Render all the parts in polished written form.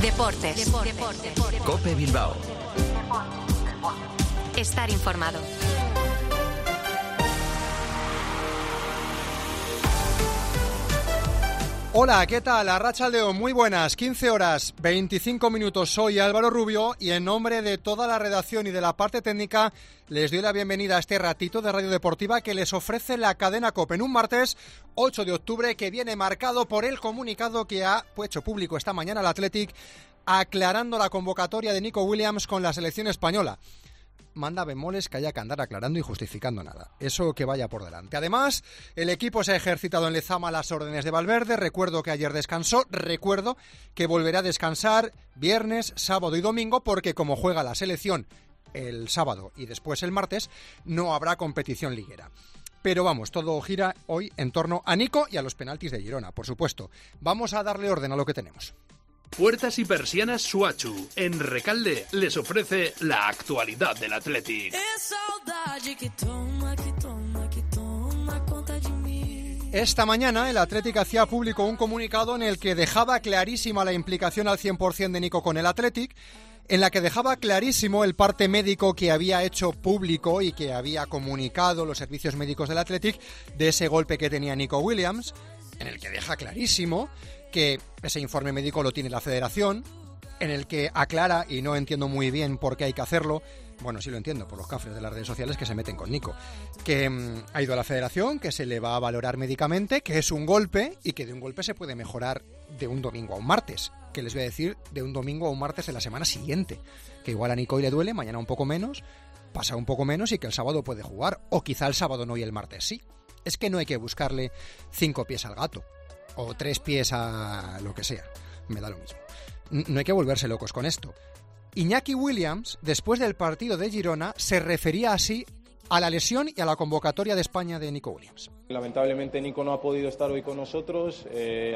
Deportes. COPE Bilbao. Estar informado. Hola, ¿qué tal? Arratsaldeon, muy buenas, 15 horas, 25 minutos. Soy Álvaro Rubio y en nombre de toda la redacción y de la parte técnica les doy la bienvenida a este ratito de Radio Deportiva que les ofrece la cadena COPE en un martes 8 de octubre que viene marcado por el comunicado que ha hecho público esta mañana el Athletic aclarando la convocatoria de Nico Williams con la selección española. Manda bemoles que haya que andar aclarando y justificando nada. Eso que vaya por delante. Además, el equipo se ha ejercitado en Lezama a las órdenes de Valverde. Recuerdo que ayer descansó. Recuerdo que volverá a descansar viernes, sábado y domingo porque como juega la selección el sábado y después el martes, no habrá competición liguera. Pero vamos, todo gira hoy en torno a Nico y a los penaltis de Girona, por supuesto. Vamos a darle orden a lo que tenemos. Puertas y persianas Suachu, en Recalde, les ofrece la actualidad del Athletic. Esta mañana el Athletic hacía público un comunicado en el que dejaba clarísima la implicación al 100% de Nico con el Athletic, en la que dejaba clarísimo el parte médico que había hecho público y que había comunicado los servicios médicos del Athletic de ese golpe que tenía Nico Williams, en el que deja clarísimo que ese informe médico lo tiene la federación, en el que aclara, y no entiendo muy bien por qué hay que hacerlo, bueno, sí lo entiendo, por los cafres de las redes sociales que se meten con Nico, que ha ido a la federación, que se le va a valorar médicamente, que es un golpe y que de un golpe se puede mejorar de un domingo a un martes, que les voy a decir de un domingo a un martes de la semana siguiente, que igual a Nico hoy le duele, mañana un poco menos, pasa un poco menos y que el sábado puede jugar, o quizá el sábado no y el martes sí. Es que no hay que buscarle 5 pies al gato. O 3 pies a lo que sea, me da lo mismo. No hay que volverse locos con esto. Iñaki Williams, después del partido de Girona, se refería así a la lesión y a la convocatoria de España de Nico Williams. Lamentablemente Nico no ha podido estar hoy con nosotros.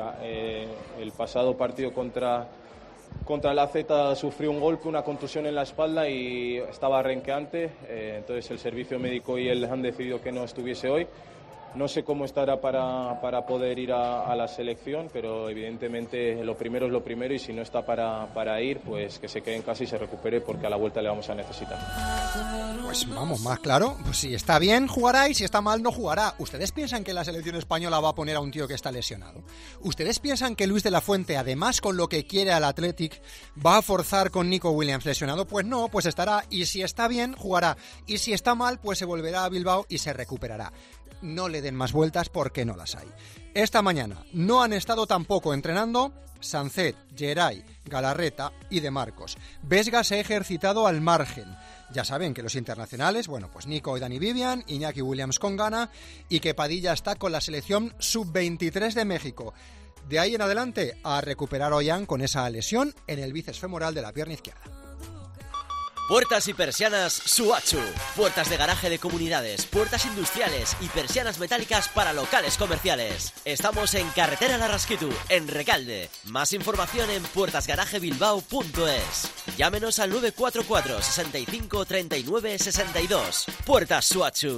El pasado partido contra la Z sufrió un golpe, una contusión en la espalda y estaba renqueante. Entonces el servicio médico y él han decidido que no estuviese hoy. No sé cómo estará para poder ir a la selección, pero evidentemente lo primero es lo primero y si no está para ir, pues que se quede en casa y se recupere porque a la vuelta le vamos a necesitar. Pues vamos, más claro, pues si está bien jugará y si está mal no jugará. ¿Ustedes piensan que la selección española va a poner a un tío que está lesionado? ¿Ustedes piensan que Luis de la Fuente, además con lo que quiere al Athletic, va a forzar con Nico Williams lesionado? Pues no, pues estará, y si está bien jugará, y si está mal pues se volverá a Bilbao y se recuperará. No le den más vueltas porque no las hay. Esta mañana no han estado tampoco entrenando Sancet, Geray, Galarreta y De Marcos. Vesga se ha ejercitado al margen. Ya saben que los internacionales, bueno, pues Nico y Dani Vivian, Iñaki Williams con Ghana y que Padilla está con la selección sub-23 de México. De ahí en adelante a recuperar a Ollán con esa lesión en el bíceps femoral de la pierna izquierda. Puertas y persianas Suachu. Puertas de garaje de comunidades, puertas industriales y persianas metálicas para locales comerciales. Estamos en Carretera Larrasquitu, en Recalde. Más información en puertasgarajebilbao.es. Llámenos al 944 65 39 62. Puertas Suachu.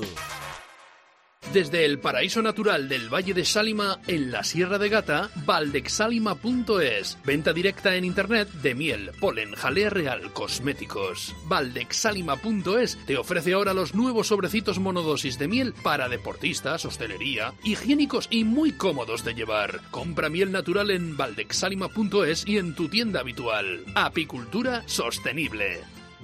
Desde el paraíso natural del Valle de Sálima, en la Sierra de Gata, valdexsalima.es. Venta directa en internet de miel, polen, jalea real, cosméticos. Valdexsalima.es te ofrece ahora los nuevos sobrecitos monodosis de miel para deportistas, hostelería, higiénicos y muy cómodos de llevar. Compra miel natural en valdexsalima.es y en tu tienda habitual. Apicultura sostenible.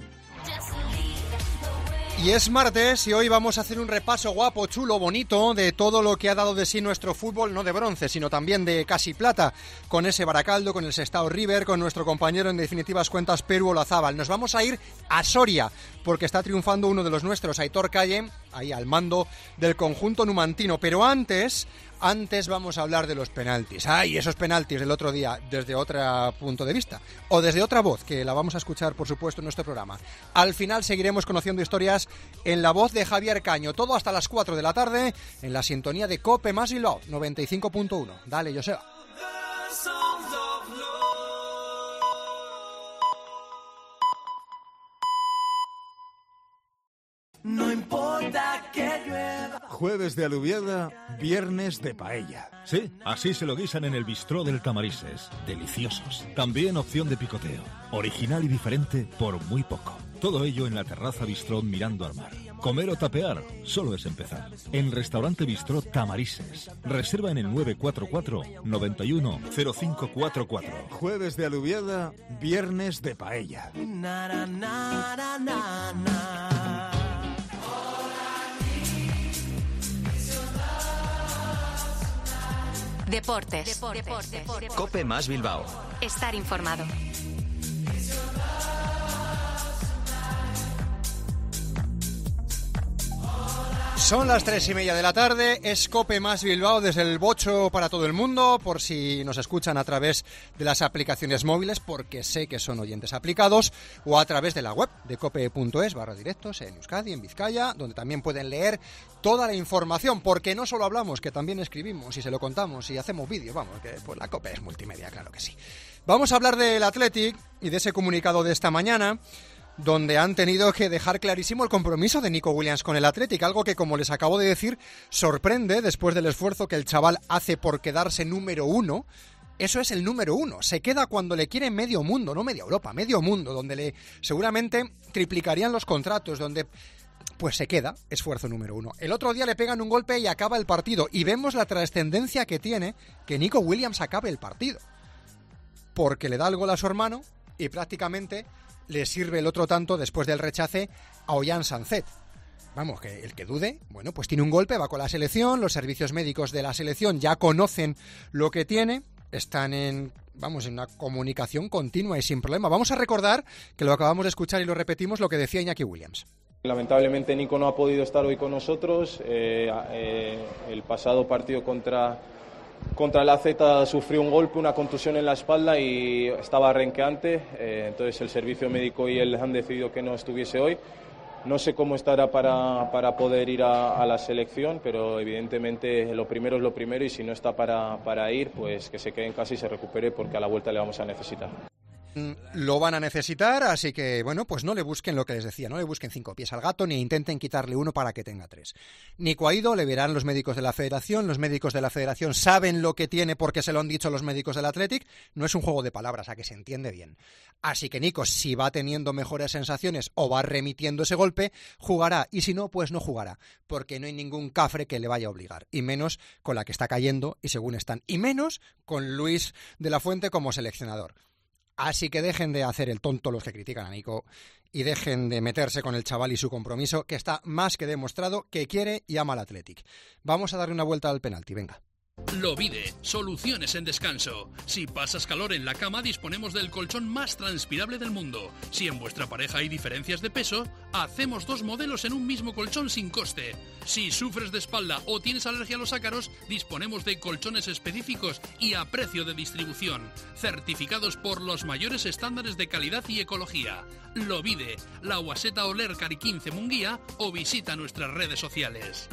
Y es martes y hoy vamos a hacer un repaso guapo, chulo, bonito de todo lo que ha dado de sí nuestro fútbol, no de bronce, sino también de casi plata, con ese Baracaldo, con el Sestao River, con nuestro compañero en definitivas cuentas Perú Olazábal. Nos vamos a ir a Soria, porque está triunfando uno de los nuestros, Aitor Calle, ahí al mando del conjunto numantino, pero antes vamos a hablar de los penaltis. ¡Ay, esos penaltis del otro día! Desde otro punto de vista. O desde otra voz, que la vamos a escuchar, por supuesto, en nuestro programa. Al final seguiremos conociendo historias en la voz de Javier Caño. Todo hasta las 4 de la tarde, en la sintonía de COPE más Bilbao, 95.1. Dale, Joseba. No importa que llueva. Jueves de alubiada, viernes de paella. Sí, así se lo guisan en el bistró del Tamarises. Deliciosos. También opción de picoteo. Original y diferente por muy poco. Todo ello en la terraza bistró mirando al mar. Comer o tapear solo es empezar. En Restaurante Bistró Tamarises. Reserva en el 944 91 0544. Jueves de alubiada, viernes de paella. Deportes. Cope más Bilbao. Estar informado. Son las 3:30 de la tarde, es Cope más Bilbao desde el Bocho para todo el mundo, por si nos escuchan a través de las aplicaciones móviles, porque sé que son oyentes aplicados, o a través de la web de cope.es/directos en Euskadi, en Vizcaya, donde también pueden leer toda la información, porque no solo hablamos, que también escribimos y se lo contamos y hacemos vídeos, vamos, que pues la Cope es multimedia, claro que sí. Vamos a hablar del Athletic y de ese comunicado de esta mañana, donde han tenido que dejar clarísimo el compromiso de Nico Williams con el Athletic, algo que, como les acabo de decir, sorprende después del esfuerzo que el chaval hace por quedarse número uno. Eso es el número uno, se queda cuando le quiere medio mundo, no media Europa, medio mundo, donde le seguramente triplicarían los contratos, donde pues se queda, esfuerzo número uno. El otro día le pegan un golpe y acaba el partido, y vemos la trascendencia que tiene que Nico Williams acabe el partido, porque le da el gol a su hermano y prácticamente le sirve el otro tanto después del rechace a Ollán Sanzet. Vamos, que el que dude, bueno, pues tiene un golpe, va con la selección, los servicios médicos de la selección ya conocen lo que tiene, están en una comunicación continua y sin problema. Vamos a recordar, que lo acabamos de escuchar y lo repetimos, lo que decía Iñaki Williams. Lamentablemente Nico no ha podido estar hoy con nosotros. El pasado partido contra el AZ sufrió un golpe, una contusión en la espalda y estaba renqueante, entonces el servicio médico y él han decidido que no estuviese hoy. No sé cómo estará para poder ir a la selección, pero evidentemente lo primero es lo primero, y si no está para ir, pues que se quede en casa y se recupere, porque a la vuelta le vamos a necesitar. Lo van a necesitar, así que, bueno, pues no le busquen lo que les decía, no le busquen 5 pies al gato, ni intenten quitarle uno para que tenga 3. Nico ha ido, le verán los médicos de la federación, los médicos de la federación saben lo que tiene porque se lo han dicho los médicos del Athletic, no es un juego de palabras, a que se entiende bien. Así que Nico, si va teniendo mejores sensaciones o va remitiendo ese golpe, jugará, y si no, pues no jugará, porque no hay ningún cafre que le vaya a obligar, y menos con la que está cayendo, y según están, y menos con Luis de la Fuente como seleccionador. Así que dejen de hacer el tonto los que critican a Nico y dejen de meterse con el chaval y su compromiso, que está más que demostrado que quiere y ama al Athletic. Vamos a darle una vuelta al penalti, venga. Lovide, soluciones en descanso. Si pasas calor en la cama, disponemos del colchón más transpirable del mundo. Si en vuestra pareja hay diferencias de peso, hacemos 2 modelos en un mismo colchón sin coste. Si sufres de espalda o tienes alergia a los ácaros, disponemos de colchones específicos y a precio de distribución, certificados por los mayores estándares de calidad y ecología. Lovide, La Guaseta Oler Cari 15 Munguía, o visita nuestras redes sociales.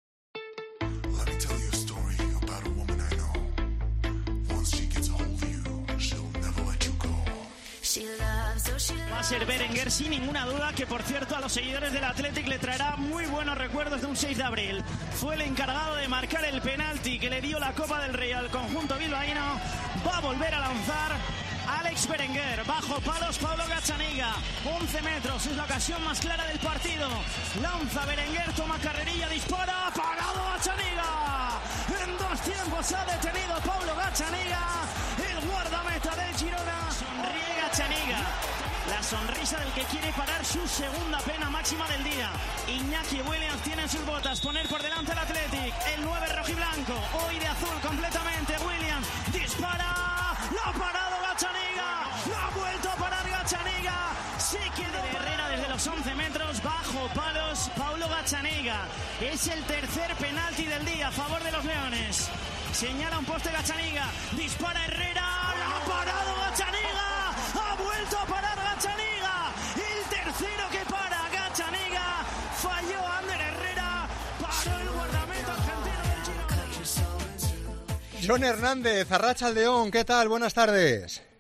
Va a ser Berenguer sin ninguna duda, que por cierto a los seguidores del Athletic le traerá muy buenos recuerdos de un 6 de abril. Fue el encargado de marcar el penalti que le dio la Copa del Rey al conjunto bilbaíno. Va a volver a lanzar Alex Berenguer, bajo palos Pablo Gazzaniga, 11 metros, es la ocasión más clara del partido. Lanza Berenguer, toma carrerilla, dispara, parado Gazzaniga. En 2 tiempos ha detenido Pablo Gazzaniga, el guardameta del Girona. Sonríe Gazzaniga, la sonrisa del que quiere parar su segunda pena máxima del día. Iñaki Williams tiene en sus botas poner por delante al Athletic, el 9 rojiblanco, hoy de azul completamente. Williams dispara, lo ha parado Gazzaniga, lo ha vuelto a parar Gazzaniga, se quedó Herrera desde los 11 metros, bajo palos Paulo Gazzaniga. Es el tercer penalti del día a favor de los Leones. Señala un poste Gazzaniga, dispara Herrera, lo ha parado Gazzaniga, ha vuelto a parar Gazzaniga, el tercero que para Gazzaniga, falló Ander Herrera, paró el guardameta argentino del Girona. Jon Hernández, Arratsaldeon, ¿qué tal? Buenas tardes.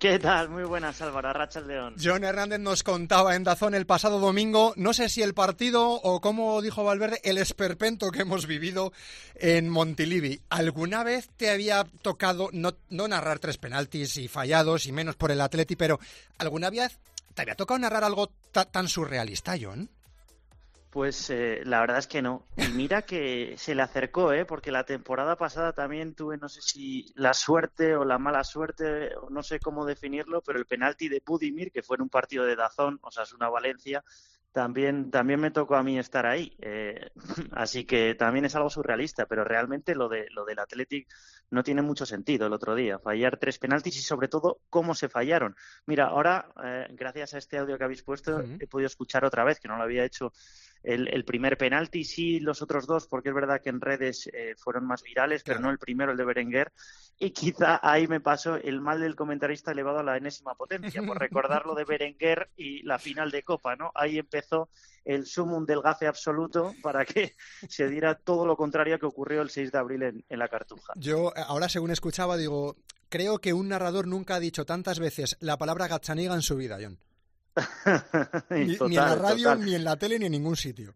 ¿Qué tal? Muy buenas, Álvaro, arratsaldeon. Jon Hernández nos contaba en DAZN el pasado domingo, no sé si el partido o, como dijo Valverde, el esperpento que hemos vivido en Montilivi. ¿Alguna vez te había tocado no narrar 3 penaltis y fallados, y menos por el Atleti, pero alguna vez te había tocado narrar algo tan surrealista, Jon? Pues la verdad es que no. Y mira que se le acercó, porque la temporada pasada también tuve, no sé si la suerte o la mala suerte, o no sé cómo definirlo, pero el penalti de Budimir, que fue en un partido de DAZN, Osasuna-Valencia, también me tocó a mí estar ahí. Así que también es algo surrealista, pero realmente lo del Athletic no tiene mucho sentido el otro día. Fallar 3 penaltis y sobre todo cómo se fallaron. Mira, ahora, gracias a este audio que habéis puesto, he podido escuchar otra vez, que no lo había hecho. El primer penalti, sí, los otros 2, porque es verdad que en redes fueron más virales, pero no el primero, el de Berenguer. Y quizá ahí me pasó el mal del comentarista elevado a la enésima potencia, por recordar lo de Berenguer y la final de Copa, ¿no? Ahí empezó el sumum del gafe absoluto para que se diera todo lo contrario que ocurrió el 6 de abril en la Cartuja. Yo ahora, según escuchaba, digo, creo que un narrador nunca ha dicho tantas veces la palabra Gazzaniga en su vida, Jon. Ni en la radio, ni en la tele, ni en ningún sitio.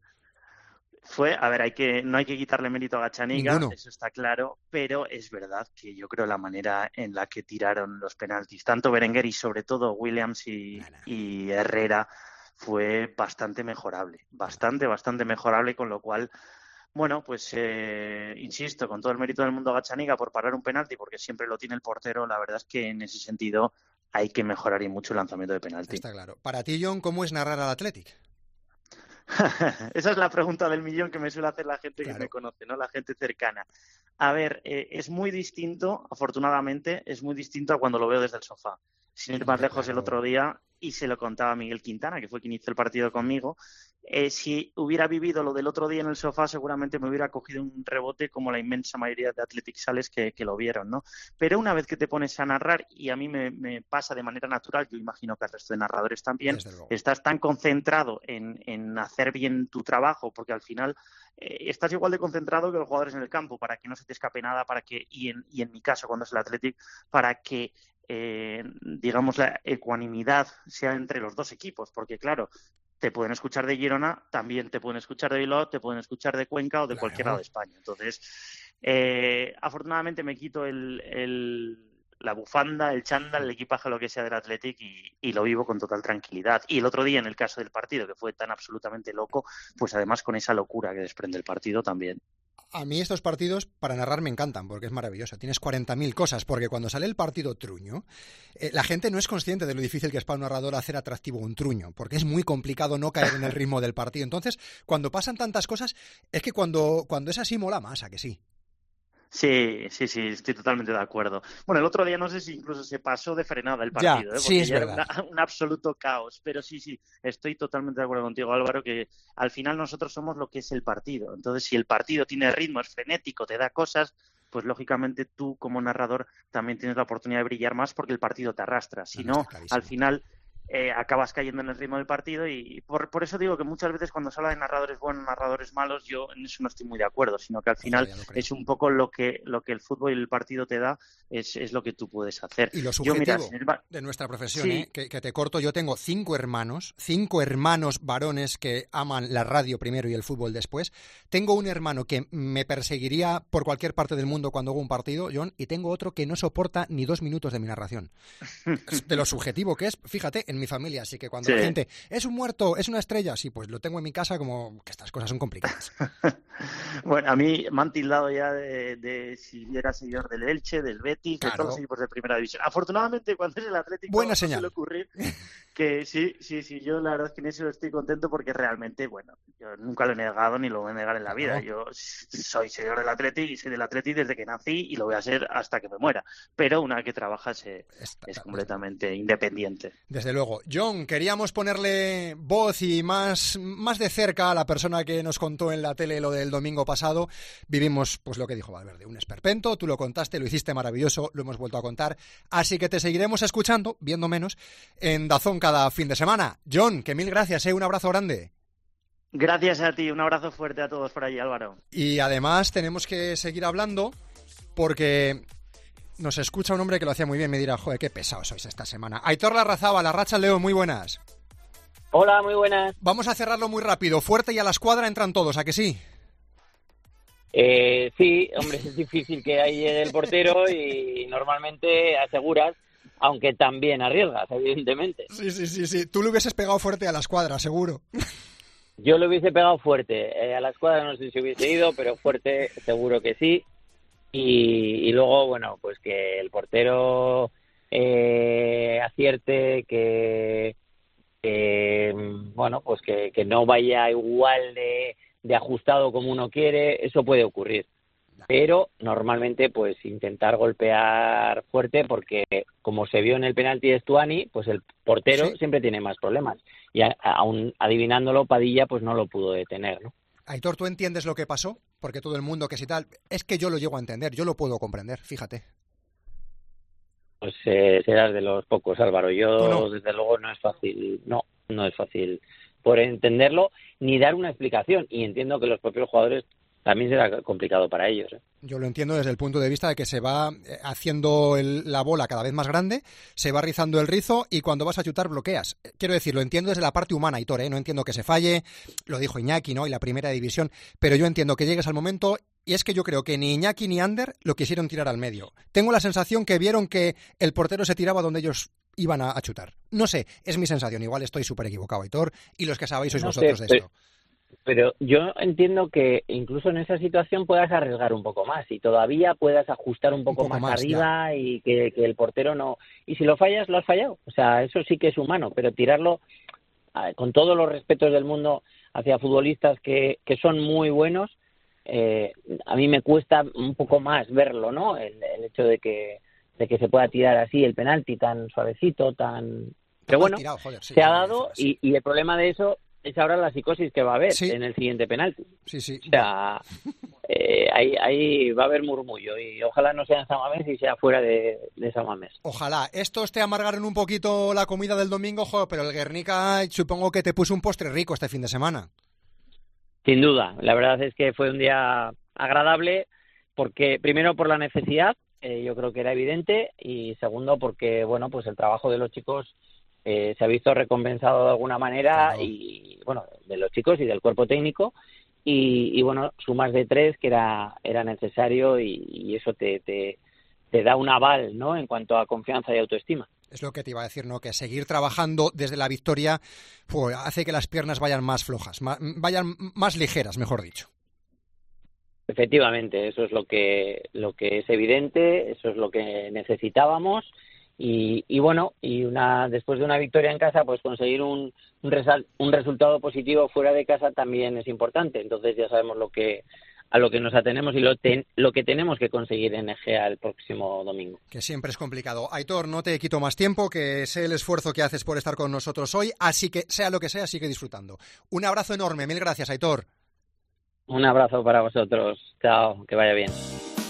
A ver, no hay que quitarle mérito a Gazzaniga, eso está claro, pero es verdad que yo creo la manera en la que tiraron los penaltis, tanto Berenguer y sobre todo Williams y Herrera, fue bastante mejorable, bastante mejorable, con lo cual, bueno, pues insisto, con todo el mérito del mundo a Gazzaniga por parar un penalti, porque siempre lo tiene el portero, la verdad es que en ese sentido hay que mejorar y mucho el lanzamiento de penalti. Está claro. Para ti, Jon, ¿cómo es narrar al Athletic? Esa es la pregunta del millón que me suele hacer la gente que me conoce, ¿no? La gente cercana. A ver, es muy distinto, afortunadamente, es muy distinto a cuando lo veo desde el sofá. Sin ir más lejos, el otro día, y se lo contaba a Miguel Quintana, que fue quien hizo el partido conmigo, si hubiera vivido lo del otro día en el sofá, seguramente me hubiera cogido un rebote como la inmensa mayoría de Athletic sales que lo vieron, ¿no? Pero una vez que te pones a narrar, y a mí me pasa de manera natural, yo imagino que al resto de narradores también, estás tan concentrado en hacer bien tu trabajo, porque al final estás igual de concentrado que los jugadores en el campo, para que no se te escape nada, y en mi caso, cuando es el Athletic, para que digamos, la ecuanimidad sea entre los dos equipos, porque claro, te pueden escuchar de Girona, también te pueden escuchar de Bilbao, te pueden escuchar de Cuenca o de cualquier lado de España. Entonces, afortunadamente me quito la bufanda, el chándal, el equipaje, lo que sea del Athletic, y lo vivo con total tranquilidad. Y el otro día, en el caso del partido, que fue tan absolutamente loco, pues además con esa locura que desprende el partido también. A mí estos partidos para narrar me encantan, porque es maravilloso. Tienes 40.000 cosas, porque cuando sale el partido truño, la gente no es consciente de lo difícil que es para un narrador hacer atractivo un truño, porque es muy complicado no caer en el ritmo del partido. Entonces, cuando pasan tantas cosas, es que cuando es así mola más, ¿a que sí? Sí, estoy totalmente de acuerdo. Bueno, el otro día no sé si incluso se pasó de frenada el partido, porque sí, es ya verdad. Era un absoluto caos, pero sí, estoy totalmente de acuerdo contigo, Álvaro, que al final nosotros somos lo que es el partido. Entonces, si el partido tiene ritmo, es frenético, te da cosas, pues lógicamente tú como narrador también tienes la oportunidad de brillar más, porque el partido te arrastra. Si no, al final acabas cayendo en el ritmo del partido, y por eso digo que muchas veces cuando se habla de narradores buenos, narradores malos, yo en eso no estoy muy de acuerdo, sino que al final es un poco lo que el fútbol y el partido te da, es lo que tú puedes hacer. Y lo subjetivo de nuestra profesión, que te corto, yo tengo 5 hermanos varones que aman la radio primero y el fútbol después. Tengo un hermano que me perseguiría por cualquier parte del mundo cuando hago un partido, Jon, y tengo otro que no soporta ni 2 minutos de mi narración. De lo subjetivo que es, fíjate, en mi familia, así que cuando la gente es un muerto, es una estrella, sí, pues lo tengo en mi casa, como que estas cosas son complicadas. Bueno, a mí me han tildado ya de si era seguidor del Elche, del Betis, de todos los equipos de primera división. Afortunadamente, cuando es el Atlético, buena no señal. suele ocurrir que sí, yo la verdad es que en eso estoy contento, porque realmente, bueno, yo nunca lo he negado ni lo voy a negar en la vida. Yo soy seguidor del Atlético y soy del Atlético desde que nací, y lo voy a ser hasta que me muera. Pero una vez que trabajas es completamente independiente. Desde luego. Jon, queríamos ponerle voz y más de cerca a la persona que nos contó en la tele lo del domingo pasado. Vivimos, pues lo que dijo Valverde, un esperpento, tú lo contaste, lo hiciste maravilloso, lo hemos vuelto a contar, así que te seguiremos escuchando, viendo menos, en DAZN cada fin de semana. Jon, que mil gracias, un abrazo grande. Gracias a ti, un abrazo fuerte a todos por allí, Álvaro. Y además tenemos que seguir hablando, porque Nos escucha un hombre que lo hacía muy bien, me dirá, joder, qué pesados sois esta semana. Aitor Larrazaba, La Racha León, muy buenas. Hola, muy buenas. Vamos a cerrarlo muy rápido, fuerte y a la escuadra entran todos, ¿a que sí? Sí, hombre, es difícil que ahí llegue el portero y normalmente aseguras, aunque también arriesgas, evidentemente. Sí. Tú le hubieses pegado fuerte a la escuadra, seguro. Yo le hubiese pegado fuerte. A la escuadra no sé si hubiese ido, pero fuerte seguro que sí. Y luego, bueno, pues que el portero acierte, que bueno, pues que no vaya igual de ajustado como uno quiere, eso puede ocurrir. Pero normalmente pues intentar golpear fuerte, porque como se vio en el penalti de Stuani, pues el portero siempre tiene más problemas. Y aún adivinándolo, Padilla pues no lo pudo detener, ¿no? Aitor, ¿tú entiendes lo que pasó? Porque todo el mundo que si tal... Es que yo lo llego a entender, yo lo puedo comprender, fíjate. Pues serás de los pocos, Álvaro. Yo, no. Desde luego, no es fácil. No es fácil por entenderlo ni dar una explicación. Y entiendo que los propios jugadores también será complicado para ellos. Yo lo entiendo desde el punto de vista de que se va haciendo la bola cada vez más grande, se va rizando el rizo y cuando vas a chutar bloqueas. Quiero decir, lo entiendo desde la parte humana, Aitor, no entiendo que se falle, lo dijo Iñaki, ¿no? Y la primera división, pero yo entiendo que llegues al momento y es que yo creo que ni Iñaki ni Ander lo quisieron tirar al medio. Tengo la sensación que vieron que el portero se tiraba donde ellos iban a chutar. No sé, es mi sensación, igual estoy súper equivocado, Aitor, y los que sabéis sois vosotros de esto. Pero yo entiendo que incluso en esa situación puedas arriesgar un poco más y todavía puedas ajustar un poco más arriba, ya. Y que el portero no... Y si lo fallas, lo has fallado. O sea, eso sí que es humano, pero tirarlo con todos los respetos del mundo hacia futbolistas que son muy buenos, a mí me cuesta un poco más verlo, ¿no? El hecho de que se pueda tirar así el penalti tan suavecito, tan... Pero bueno, tirado, joder, sí, se ha dado y el problema de eso es ahora la psicosis que va a haber en el siguiente penalti. Sí. O sea, ahí va a haber murmullo y ojalá no sea en San Mamés y sea fuera de San Mamés. Ojalá. Estos te amargaron un poquito la comida del domingo, joder, pero el Guernica supongo que te puso un postre rico este fin de semana. Sin duda. La verdad es que fue un día agradable porque, primero, por la necesidad, yo creo que era evidente, y segundo, porque, bueno, pues el trabajo de los chicos se ha visto recompensado de alguna manera, claro. Y bueno, de los chicos y del cuerpo técnico y bueno, sumas de 3 que era necesario y eso te da un aval, ¿no? En cuanto a confianza y autoestima. Es lo que te iba a decir, ¿no? Que seguir trabajando desde la victoria hace que las piernas vayan más flojas, vayan más ligeras, mejor dicho. Efectivamente, eso es lo que es evidente, eso es lo que necesitábamos. Y bueno, después de una victoria en casa, pues conseguir un resultado positivo fuera de casa también es importante. Entonces ya sabemos a lo que nos atenemos y lo que tenemos que conseguir en Egea el próximo domingo. Que siempre es complicado. Aitor, no te quito más tiempo, que sé el esfuerzo que haces por estar con nosotros hoy, así que sea lo que sea, sigue disfrutando. Un abrazo enorme, mil gracias, Aitor. Un abrazo para vosotros. Chao, que vaya bien.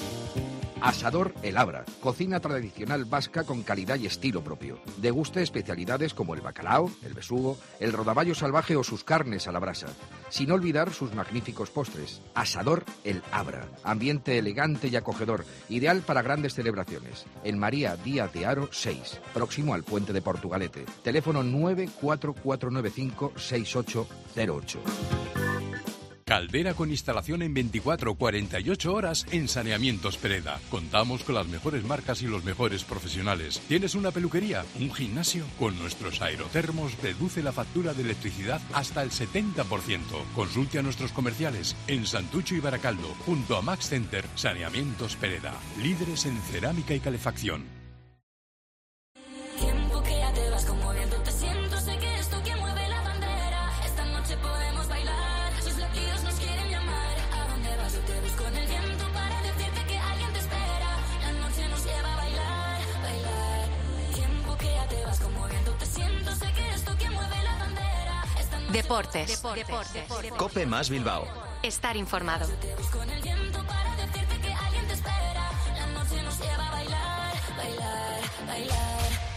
Asador El Abra, cocina tradicional vasca con calidad y estilo propio. Deguste especialidades como el bacalao, el besugo, el rodaballo salvaje o sus carnes a la brasa. Sin olvidar sus magníficos postres. Asador El Abra, ambiente elegante y acogedor, ideal para grandes celebraciones. En María Díaz de Haro 6, próximo al Puente de Portugalete. Teléfono 944956808. Caldera con instalación en 24-48 horas en Saneamientos Pereda. Contamos con las mejores marcas y los mejores profesionales. ¿Tienes una peluquería? ¿Un gimnasio? Con nuestros aerotermos reduce la factura de electricidad hasta el 70%. Consulte a nuestros comerciales en Santucho y Baracaldo, junto a Max Center. Saneamientos Pereda, líderes en cerámica y calefacción. Tiempo que ya te vas como viento, te siento, sé que esto que mueve la bandera. Esta noche podemos bailar. Sus latidos nos quieren llamar. ¿A dónde vas? Yo te busco en el viento para decirte que alguien te espera. La noche nos lleva a bailar, bailar. Tiempo que ya te vas como viento, te siento, sé que esto que mueve la bandera. Deportes. Cope más Bilbao. Estar informado. Yo te busco en el viento para decirte que alguien te espera. La noche nos lleva a bailar, bailar, bailar.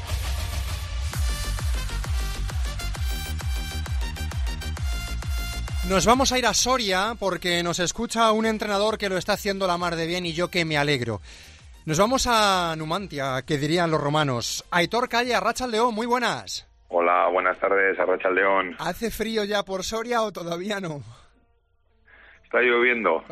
Nos vamos a ir a Soria porque nos escucha un entrenador que lo está haciendo la mar de bien y yo que me alegro. Nos vamos a Numancia, que dirían los romanos. Aitor Calle, Arratsaldeon, muy buenas. Hola, buenas tardes, Arratsaldeon. ¿Hace frío ya por Soria o todavía no? Está lloviendo.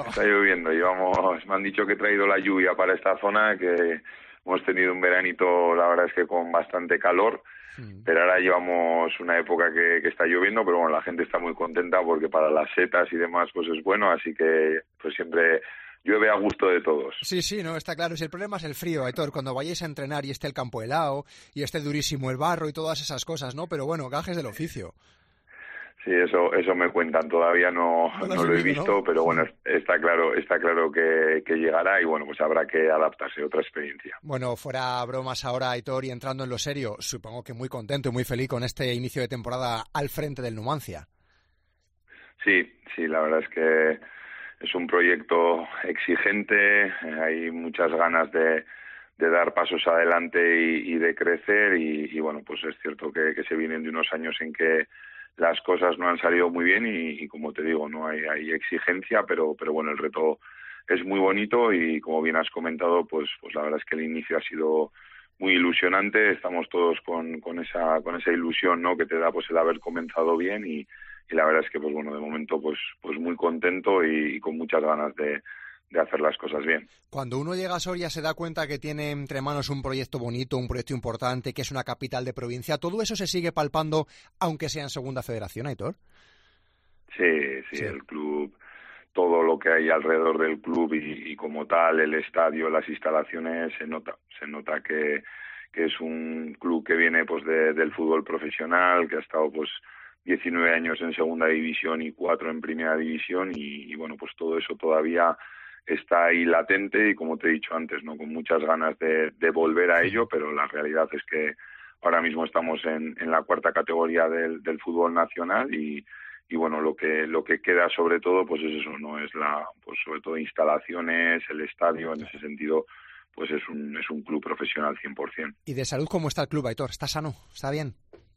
Me han dicho que he traído la lluvia para esta zona, que hemos tenido un veranito, la verdad es que con bastante calor, pero ahora llevamos una época que está lloviendo, pero bueno, la gente está muy contenta porque para las setas y demás pues es bueno, así que pues siempre llueve a gusto de todos. Sí, no, está claro. Si el problema es el frío, Aitor, cuando vayáis a entrenar y esté el campo helado y esté durísimo el barro y todas esas cosas, ¿no? Pero bueno, gajes del oficio. Sí, eso me cuentan. Todavía no lo he visto, ¿no? Pero bueno, está claro que llegará y bueno, pues habrá que adaptarse, otra experiencia. Bueno, fuera bromas ahora, Aitor, y entrando en lo serio, supongo que muy contento y muy feliz con este inicio de temporada al frente del Numancia. Sí, la verdad es que es un proyecto exigente, hay muchas ganas de dar pasos adelante y de crecer y bueno, pues es cierto que se vienen de unos años en que las cosas no han salido muy bien y como te digo, no hay exigencia, pero bueno, el reto es muy bonito y como bien has comentado, pues la verdad es que el inicio ha sido muy ilusionante, estamos todos con esa ilusión, ¿no?, que te da pues el haber comenzado bien y la verdad es que pues bueno, de momento pues muy contento y con muchas ganas de hacer las cosas bien. Cuando uno llega a Soria se da cuenta que tiene entre manos un proyecto bonito, un proyecto importante, que es una capital de provincia. ¿Todo eso se sigue palpando aunque sea en segunda federación, Aitor? Sí, el club, todo lo que hay alrededor del club y como tal, el estadio, las instalaciones, se nota que es un club que viene pues del fútbol profesional, que ha estado pues 19 años en segunda división y 4 en primera división y bueno, pues todo eso todavía está ahí latente y como te he dicho antes, ¿no?, con muchas ganas de volver a ello, pero la realidad es que ahora mismo estamos en la cuarta categoría del fútbol nacional y bueno, lo que queda sobre todo pues es eso, no es pues sobre todo instalaciones, el estadio, en ese sentido pues es un club profesional 100%. ¿Y de salud cómo está el club, Aitor? ¿Está sano? ¿Está bien?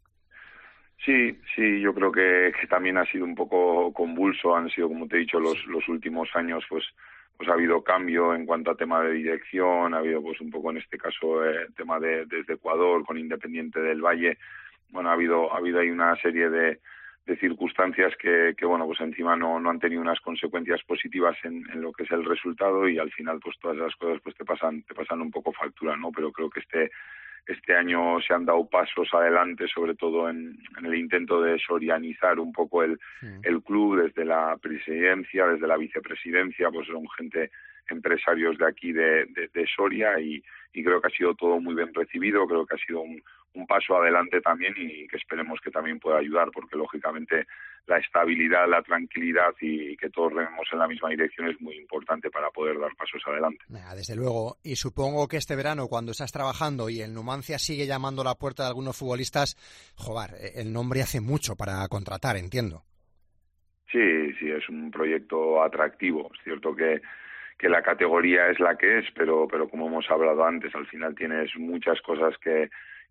Sí, yo creo que también ha sido un poco convulso, han sido, como te he dicho, los últimos años pues ha habido cambio en cuanto a tema de dirección, ha habido pues un poco en este caso tema desde Ecuador con Independiente del Valle, bueno, ha habido ahí una serie de circunstancias que bueno, pues encima no han tenido unas consecuencias positivas en lo que es el resultado y al final pues todas esas cosas pues te pasan un poco factura, ¿no? Pero creo que este año se han dado pasos adelante, sobre todo en el intento de sorianizar un poco el club desde la presidencia, desde la vicepresidencia, pues son empresarios de aquí de Soria y creo que ha sido todo muy bien recibido, creo que ha sido un paso adelante también y que esperemos que también pueda ayudar porque lógicamente la estabilidad, la tranquilidad y que todos rememos en la misma dirección es muy importante para poder dar pasos adelante. Desde luego, y supongo que este verano cuando estás trabajando y el Numancia sigue llamando a la puerta de algunos futbolistas, joder, el nombre hace mucho para contratar, entiendo. Sí, es un proyecto atractivo, es cierto que la categoría es la que es, pero como hemos hablado antes, al final tienes muchas cosas que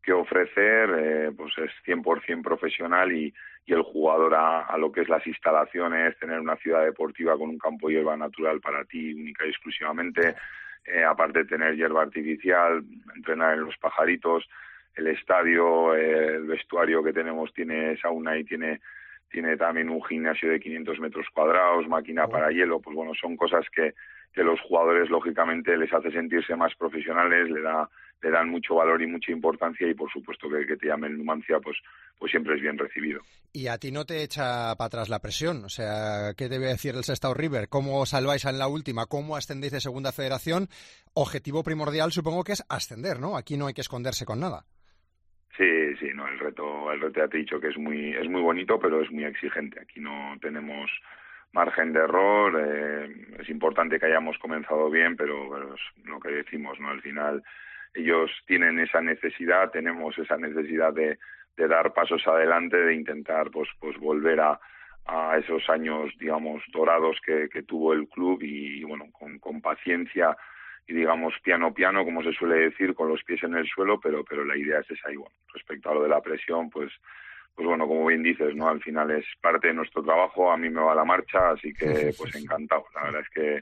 ofrecer, pues es 100% profesional y el jugador a lo que es las instalaciones, tener una ciudad deportiva con un campo de hierba natural para ti única y exclusivamente, aparte de tener hierba artificial, entrenar en los pajaritos, el estadio, el vestuario que tenemos tiene sauna y tiene también un gimnasio de 500 metros cuadrados, máquina para hielo, pues bueno, son cosas que los jugadores lógicamente les hace sentirse más profesionales, le dan mucho valor y mucha importancia y por supuesto que te llamen Numancia pues siempre es bien recibido. Y a ti no te echa para atrás la presión, o sea, ¿qué debe decir el Sestao River? ¿Cómo salváis en la última? ¿Cómo ascendéis de segunda federación? Objetivo primordial supongo que es ascender, ¿no? Aquí no hay que esconderse con nada. Sí, no, el reto ya te he dicho que es muy bonito, pero es muy exigente. Aquí no tenemos margen de error, es importante que hayamos comenzado bien, pero es lo que decimos, ¿no? Al final ellos tienen esa necesidad, tenemos esa necesidad de dar pasos adelante, de intentar pues volver a esos años, digamos, dorados que tuvo el club y bueno, con paciencia y digamos piano, como se suele decir, con los pies en el suelo, pero la idea es esa. Y bueno, respecto a lo de la presión, pues bueno, como bien dices, ¿no? Al final es parte de nuestro trabajo, a mí me va la marcha, así que pues encantado. La verdad es que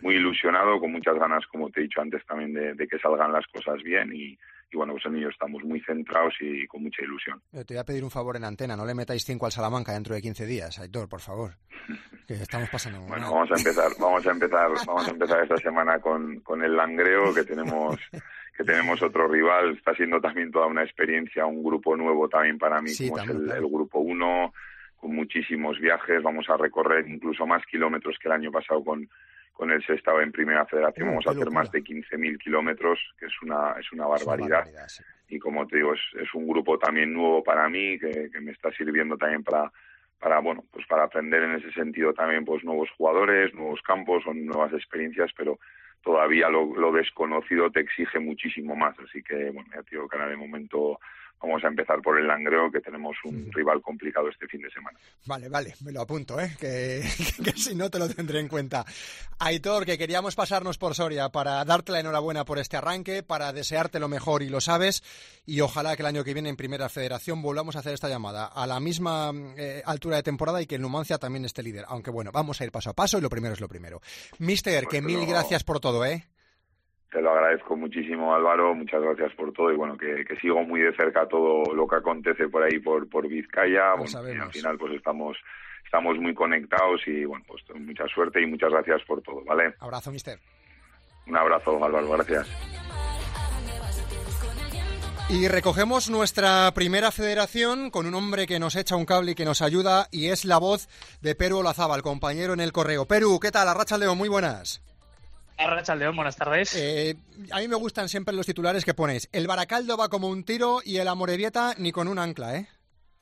muy ilusionado, con muchas ganas, como te he dicho antes también, de que salgan las cosas bien y bueno, pues en ello estamos muy centrados y con mucha ilusión. Te voy a pedir un favor en antena, no le metáis 5 al Salamanca dentro de 15 días, Aitor, por favor, que estamos pasando. Bueno, vamos a empezar esta semana con el Langreo, que tenemos otro rival. Está siendo también toda una experiencia, un grupo nuevo también para mí, sí, como también, es el grupo 1, con muchísimos viajes. Vamos a recorrer incluso más kilómetros que el año pasado con el Sestao en Primera Federación. Vamos a hacer más de 15.000 kilómetros, que es una barbaridad. Sí. Y como te digo, es un grupo también nuevo para mí, que me está sirviendo también para aprender en ese sentido también, pues nuevos jugadores, nuevos campos, son nuevas experiencias, pero todavía lo desconocido te exige muchísimo más. Así que, bueno, ya te digo que ahora de momento vamos a empezar por el Langreo, que tenemos un rival complicado este fin de semana. Vale, me lo apunto, que si no te lo tendré en cuenta. Aitor, que queríamos pasarnos por Soria para darte la enhorabuena por este arranque, para desearte lo mejor, y lo sabes, y ojalá que el año que viene en Primera Federación volvamos a hacer esta llamada a la misma altura de temporada y que el Numancia también esté líder. Aunque bueno, vamos a ir paso a paso y lo primero es lo primero. Mister, pues que mil gracias por todo, Te lo agradezco muchísimo, Álvaro, muchas gracias por todo y bueno, que sigo muy de cerca todo lo que acontece por ahí por Vizcaya. Bueno, y al final pues estamos muy conectados y bueno, pues mucha suerte y muchas gracias por todo, ¿vale? Abrazo, mister. Un abrazo, Álvaro, gracias. Y recogemos nuestra Primera Federación con un hombre que nos echa un cable y que nos ayuda, y es la voz de Peru Olazábal, compañero en el Correo. Peru, ¿qué tal? Arratsaldeon, muy buenas. Arratsaldeon, buenas tardes. A mí me gustan siempre los titulares que ponéis. El Baracaldo va como un tiro y el Amorebieta ni con un ancla, ¿eh?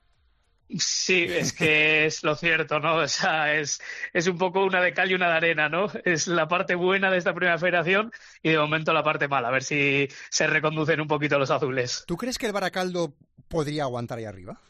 Sí, es que es lo cierto, ¿no? O sea, es un poco una de cal y una de arena, ¿no? Es la parte buena de esta Primera Federación y de momento la parte mala. A ver si se reconducen un poquito los azules. ¿Tú crees que el Baracaldo podría aguantar ahí arriba?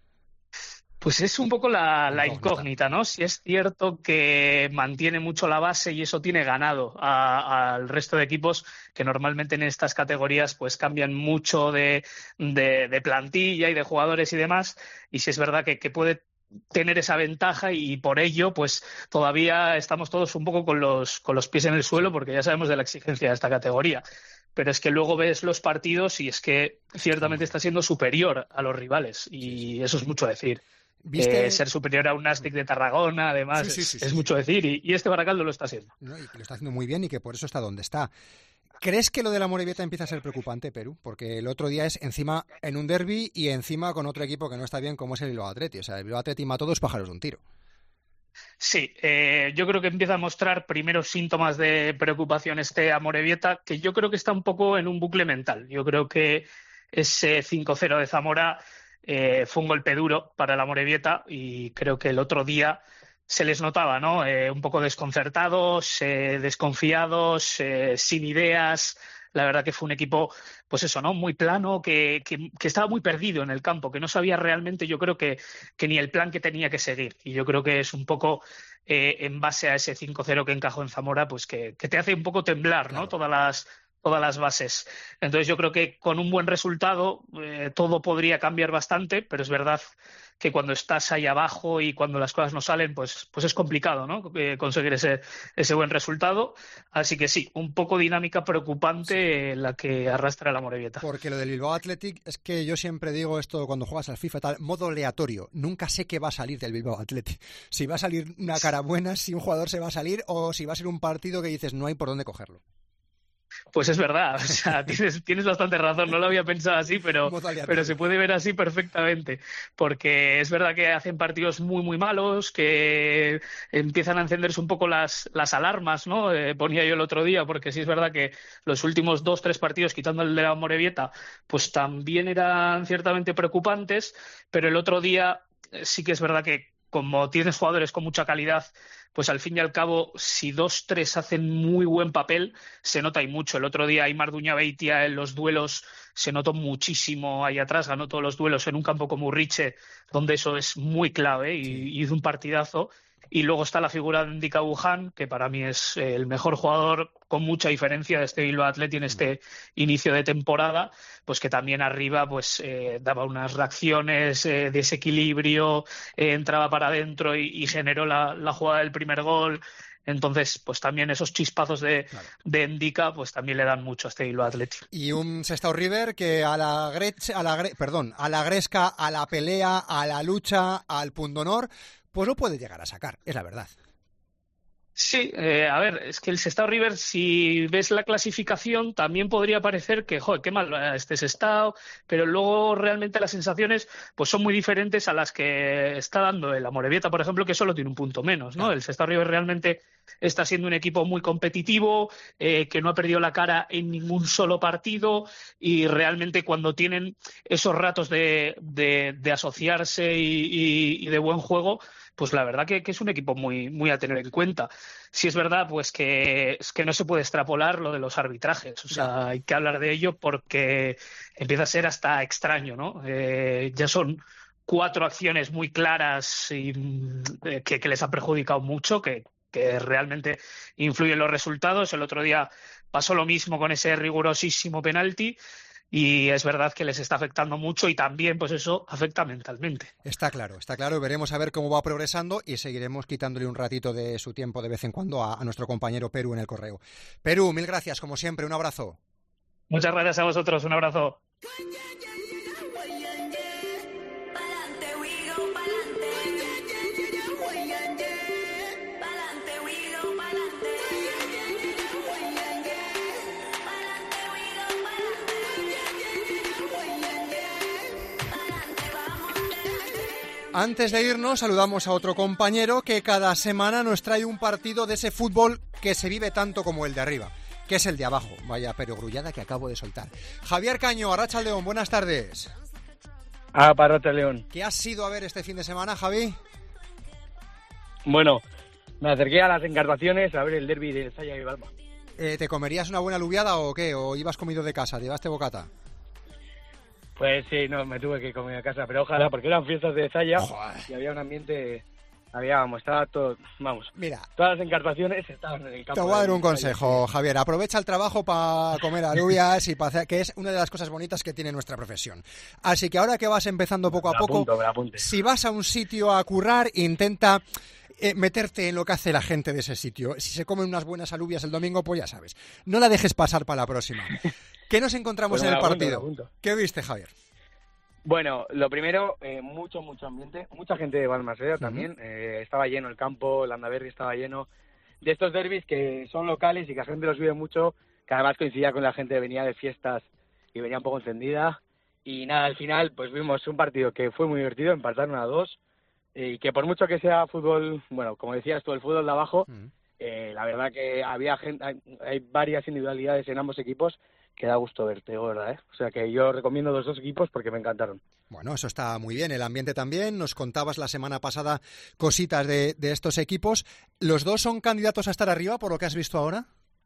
Pues es un poco la incógnita, ¿no? Si es cierto que mantiene mucho la base y eso tiene ganado al resto de equipos que normalmente en estas categorías pues cambian mucho de plantilla y de jugadores y demás, y si es verdad que puede tener esa ventaja y por ello pues todavía estamos todos un poco con los pies en el suelo porque ya sabemos de la exigencia de esta categoría. Pero es que luego ves los partidos y es que ciertamente está siendo superior a los rivales y eso es mucho decir. Ser superior a un Nastic de Tarragona, además, es mucho decir, y este Baracaldo lo está haciendo. No, y que lo está haciendo muy bien y que por eso está donde está. ¿Crees que lo de la Amorebieta empieza a ser preocupante, Perú? Porque el otro día es encima en un derbi y encima con otro equipo que no está bien como es el Bilbao Athletic. O sea, el Bilbao Athletic mató 2 pájaros de un tiro. Sí, yo creo que empieza a mostrar primeros síntomas de preocupación este Amorebieta, que yo creo que está un poco en un bucle mental. Yo creo que ese 5-0 de Zamora fue un golpe duro para el Amorebieta y creo que el otro día se les notaba, ¿no? Un poco desconcertados, desconfiados, sin ideas. La verdad que fue un equipo, pues eso, ¿no? Muy plano, que estaba muy perdido en el campo, que no sabía realmente, yo creo que ni el plan que tenía que seguir. Y yo creo que es un poco en base a ese 5-0 que encajó en Zamora, pues que te hace un poco temblar, ¿no? Claro. Todas las bases. Entonces yo creo que con un buen resultado todo podría cambiar bastante, pero es verdad que cuando estás ahí abajo y cuando las cosas no salen, pues es complicado, ¿no? Conseguir ese buen resultado. Así que sí, un poco dinámica preocupante la que arrastra el Amorebieta. Porque lo del Bilbao Athletic es que yo siempre digo esto cuando juegas al FIFA, tal, modo aleatorio. Nunca sé qué va a salir del Bilbao Athletic. Si va a salir una cara buena, si un jugador se va a salir o si va a ser un partido que dices no hay por dónde cogerlo. Pues es verdad, o sea, tienes bastante razón, no lo había pensado así, pero se puede ver así perfectamente, porque es verdad que hacen partidos muy, muy malos, que empiezan a encenderse un poco las alarmas, ¿no? Ponía yo el otro día, porque sí es verdad que los últimos 2-3 partidos, quitando el de la Amorebieta, pues también eran ciertamente preocupantes, pero el otro día sí que es verdad que como tienes jugadores con mucha calidad, pues al fin y al cabo, si 2-3 hacen muy buen papel, se nota y mucho. El otro día Aimar Duñabeitia en los duelos se notó muchísimo ahí atrás, ganó todos los duelos en un campo como Urriche, donde eso es muy clave y hizo un partidazo. Y luego está la figura de Ndicka Wuhan, que para mí es el mejor jugador con mucha diferencia de este Bilbao Athletic en este inicio de temporada, pues que también arriba pues daba unas reacciones de desequilibrio, entraba para adentro y generó la jugada del primer gol. Entonces, pues también esos chispazos de Ndicka pues también le dan mucho a este Bilbao Athletic. Y un Sestao River que a la gresca, a la pelea, a la lucha, al pundonor, pues lo puede llegar a sacar, es la verdad. Sí, a ver, es que el Sestao River, si ves la clasificación, también podría parecer que, joder, qué mal va este Sestao, pero luego realmente las sensaciones pues son muy diferentes a las que está dando el Amorebieta, por ejemplo, que solo tiene un punto menos, ¿no? El Sestao River realmente está siendo un equipo muy competitivo, que no ha perdido la cara en ningún solo partido, y realmente cuando tienen esos ratos de asociarse y de buen juego, pues la verdad que es un equipo muy a tener en cuenta. Sí es verdad pues que no se puede extrapolar lo de los arbitrajes, o sea, hay que hablar de ello porque empieza a ser hasta extraño, ¿no? Ya son 4 acciones muy claras y que les ha perjudicado mucho, que realmente influyen en los resultados. El otro día pasó lo mismo con ese rigurosísimo penalti. Y es verdad que les está afectando mucho y también, pues eso, afecta mentalmente. Está claro. Veremos a ver cómo va progresando y seguiremos quitándole un ratito de su tiempo de vez en cuando a nuestro compañero Perú en el correo. Perú, mil gracias, como siempre, un abrazo. Muchas gracias a vosotros, un abrazo. Antes de irnos, saludamos a otro compañero que cada semana nos trae un partido de ese fútbol que se vive tanto como el de arriba, que es el de abajo. Vaya perogrullada que acabo de soltar. Javier Caño, Arratsaldeon, buenas tardes. Arratsaldeon. ¿Qué has sido a ver este fin de semana, Javi? Bueno, me acerqué a las Encartaciones a ver el derbi de Zalla y Balma. ¿Te comerías una buena alubiada o qué? ¿O ibas comido de casa? ¿Llevaste bocata? Pues sí, no, me tuve que comer a casa, pero ojalá, porque eran fiestas de Zalla y había un ambiente, estaba todo, mira, todas las Encartaciones estaban en el campo. Te voy a dar un consejo, Javier, aprovecha el trabajo para comer alubias y para hacer, que es una de las cosas bonitas que tiene nuestra profesión. Así que ahora que vas empezando poco a poco, si vas a un sitio a currar, intenta meterte en lo que hace la gente de ese sitio. Si se comen unas buenas alubias el domingo, pues ya sabes, no la dejes pasar para la próxima. ¿Qué nos encontramos en el partido? ¿Qué viste, Javier? Bueno, lo primero, mucho ambiente, mucha gente de Balmaseda también, estaba lleno el campo, el Landaberri estaba lleno, de estos derbis que son locales y que la gente los vive mucho, que además coincidía con la gente que venía de fiestas y venía un poco encendida, y nada, al final pues vimos un partido que fue muy divertido, empataron a 2, y que por mucho que sea fútbol, bueno, como decías tú, el fútbol de abajo, la verdad que había gente, hay varias individualidades en ambos equipos que da gusto verte, ¿verdad? O sea que yo recomiendo los dos equipos porque me encantaron. Bueno, eso está muy bien, el ambiente también. Nos contabas la semana pasada cositas de estos equipos. ¿Los dos son candidatos a estar arriba por lo que has visto ahora?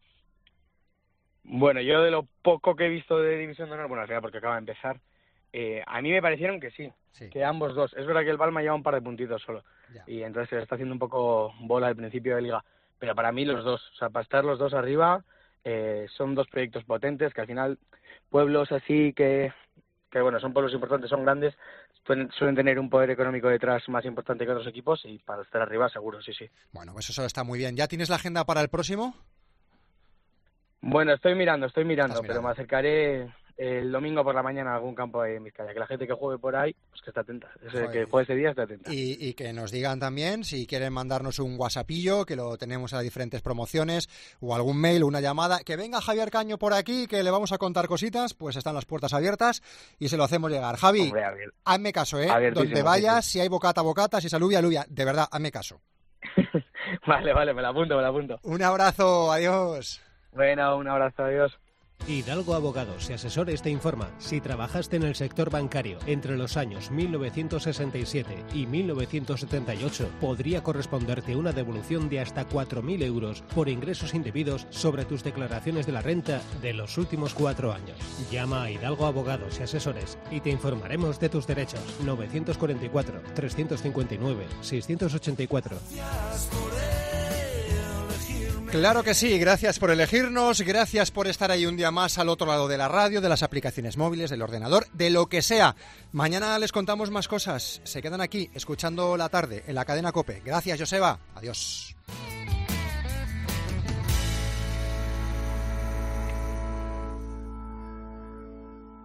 Bueno, yo de lo poco que he visto de División de Honor, bueno, al final porque acaba de empezar, a mí me parecieron que sí, que ambos dos. Es verdad que el Balma lleva un par de puntitos solo y entonces se le está haciendo un poco bola al principio de liga, pero para mí los dos, o sea, para estar los dos arriba, son dos proyectos potentes que al final pueblos así que bueno, son pueblos importantes, son grandes, suelen tener un poder económico detrás más importante que otros equipos y para estar arriba seguro, sí. Bueno, pues eso está muy bien. ¿Ya tienes la agenda para el próximo? Bueno, estoy mirando, pero me acercaré el domingo por la mañana a algún campo de Vizcaya, que la gente que juegue por ahí, pues que esté atenta, que juegue ese día esté atenta. Y que nos digan también, si quieren mandarnos un WhatsAppillo, que lo tenemos a diferentes promociones, o algún mail, o una llamada, que venga Javier Caño por aquí, que le vamos a contar cositas, pues están las puertas abiertas y se lo hacemos llegar. Javi, hombre, hazme caso, donde vayas, si hay bocata, si es alubia, de verdad, hazme caso. Vale, me la apunto. Un abrazo, adiós. Bueno, un abrazo, adiós. Hidalgo Abogados y Asesores te informa. Si trabajaste en el sector bancario entre los años 1967 y 1978, podría corresponderte una devolución de hasta 4.000 euros por ingresos indebidos sobre tus declaraciones de la renta de los últimos 4 años. Llama a Hidalgo Abogados y Asesores y te informaremos de tus derechos. 944 359 684. Claro que sí, gracias por elegirnos, gracias por estar ahí un día más al otro lado de la radio, de las aplicaciones móviles, del ordenador, de lo que sea. Mañana les contamos más cosas. Se quedan aquí escuchando La Tarde en la cadena COPE. Gracias, Joseba. Adiós.